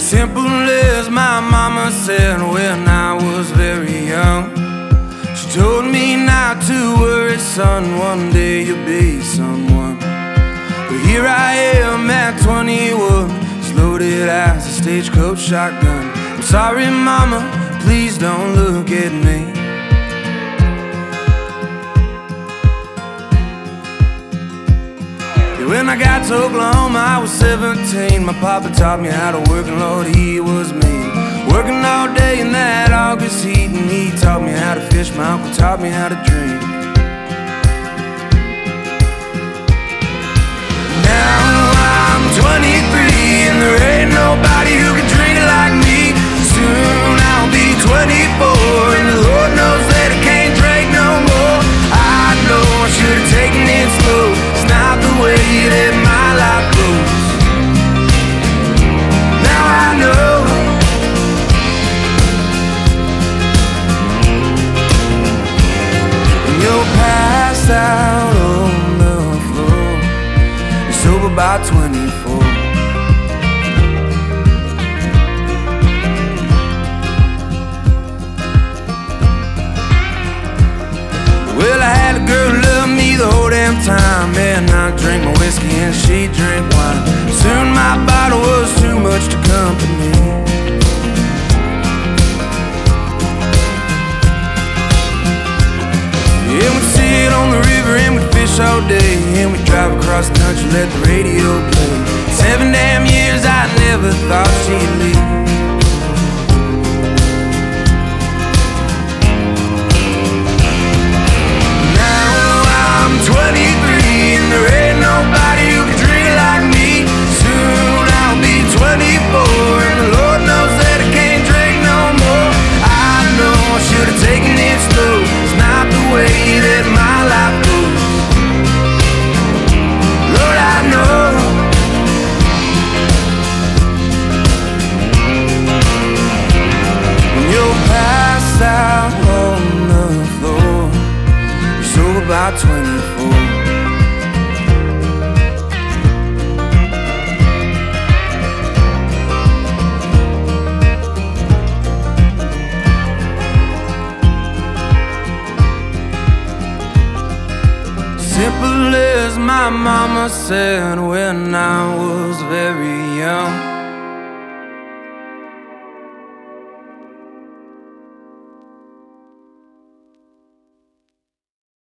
Simple as my mama said when I was very young. She told me not to worry, son, one day you'll be someone. But here I am at 21, as loaded as a stagecoach shotgun. I'm sorry, mama, please don't look at me. When I got to Oklahoma, I was 17. My papa taught me how to work, and Lord, he was mean. Working all day in that August heat, and he taught me how to fish. My uncle taught me how to drink. Now I'm 23, and there ain't nobody who can drink it like me. Soon I'll be 24, and the Lord knows that I can't drink no more. I know I should have taken it slow. It's not the way that my life goes. Now I know. When you're passed out on the floor, you're sober by 24. Well, I had a girl who loved me the whole damn time, and I drank my whiskey and she drank wine. Soon my bottle was too much to company. Yeah, we'd sit on the river and we'd fish all day, and we'd drive across the country, let the radio play. 7 damn years I never thought she'd leave. I'm 23, and there ain't nobody who can drink like me. Soon I'll be 24, and the Lord knows that I can't drink no more. I know I should have taken it slow. It's not the way that my life goes. Lord, I know. When you're passed out on the floor, you're sober by 24. Simple as my mama said when I was very young.